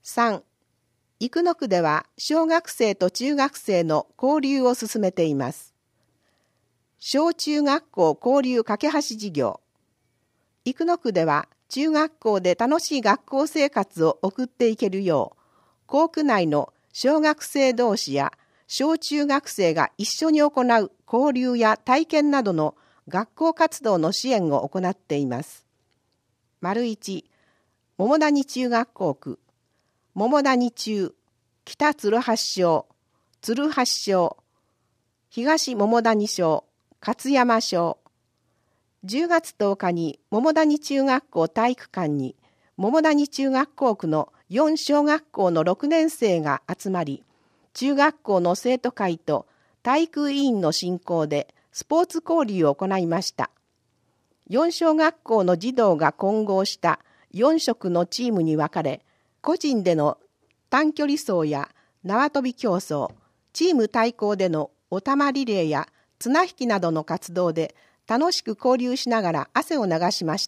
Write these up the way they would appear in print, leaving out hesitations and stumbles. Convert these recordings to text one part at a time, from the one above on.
3、生野区では小学生と中学生の交流を進めています。小中学校交流架け橋事業。生野区では中学校で楽しい学校生活を送っていけるよう、校区内の小学生同士や小中学生が一緒に行う交流や体験などの学校活動の支援を行っています。1、桃谷中学校区、桃谷中、北鶴橋小、鶴橋小、東桃谷小、勝山小。10月10日に桃谷中学校体育館に桃谷中学校区の4小学校の6年生が集まり、中学校の生徒会と体育委員の進行でスポーツ交流を行いました。4小学校の児童が混合した4色のチームに分かれ、個人での短距離走や縄跳び競争、チーム対抗でのお玉リレーや綱引きなどの活動で楽しく交流しながら汗を流しました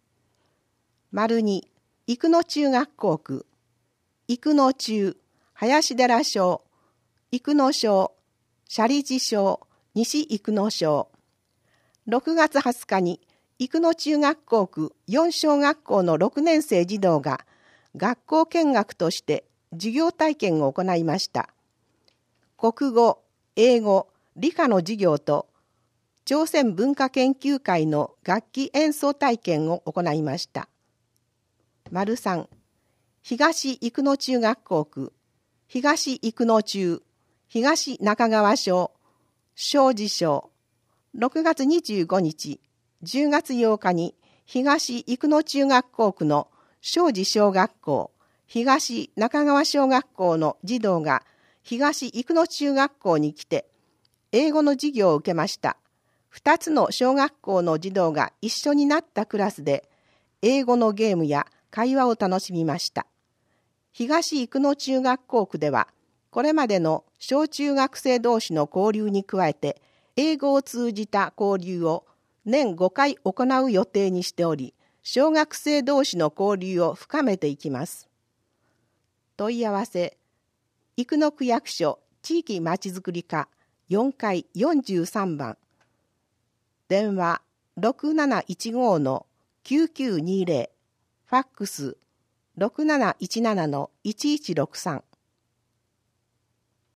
。2、生野中学校区、生野中、林寺小、生野小、斜里寺小、西生野小。6月20日に生野中学校区4小学校の6年生児童が学校見学として授業体験を行いました。国語、英語、理科の授業と朝鮮文化研究会の楽器演奏体験を行いました。3、東生野中学校区、東生野中、東中川小、庄司小。6月25日、10月8日に東生野中学校区の庄司小学校、東中川小学校の児童が東生野中学校に来て英語の授業を受けました。2つの小学校の児童が一緒になったクラスで英語のゲームや会話を楽しみました。東生野中学校区ではこれまでの小中学生同士の交流に加えて英語を通じた交流を年5回行う予定にしており、小学生同士の交流を深めていきます。問い合わせ、生野区役所地域まちづくり課4階43番。電話6715-9920、ファックス6717-1163。